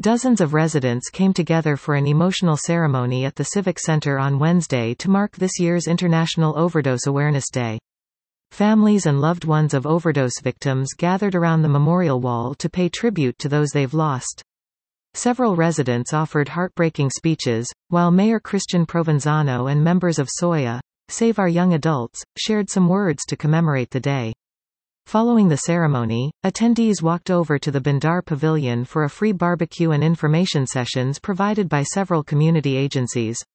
Dozens of residents came together for an emotional ceremony at the Civic Center on Wednesday to mark this year's International Overdose Awareness Day. Families and loved ones of overdose victims gathered around the memorial wall to pay tribute to those they've lost. Several residents offered heartbreaking speeches, while Mayor Christian Provenzano and members of Soya, Save Our Young Adults, shared some words to commemorate the day. Following the ceremony, attendees walked over to the Bandar Pavilion for a free barbecue and information sessions provided by several community agencies.